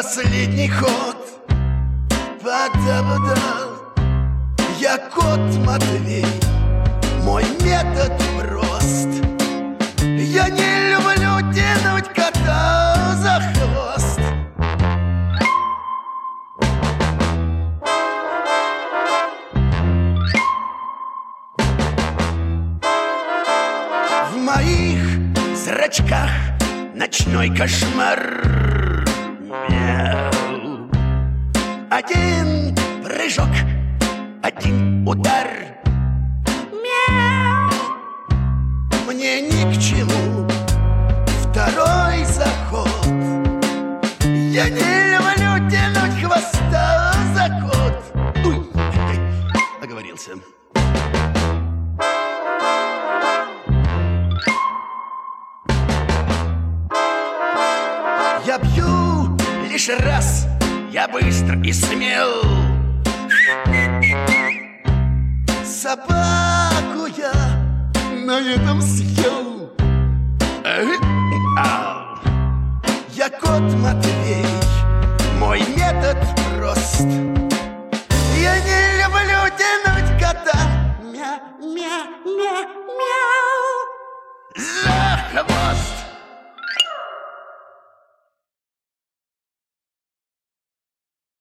последний ход. Подобдал я кот Матвей, мой метод прост. Я не люблю тянуть кота за хвост. В моих зрачках ночной кошмар. Мяу. Один прыжок, один удар. Мяу. Мне ни к чему второй заход. Я не люблю тянуть хвоста за кот. Уй, оговорился. Я бью лишь раз, я быстр и смел. Собаку я на этом съел. Я кот Матвей, мой метод прост. Я не люблю тянуть кота за хвост.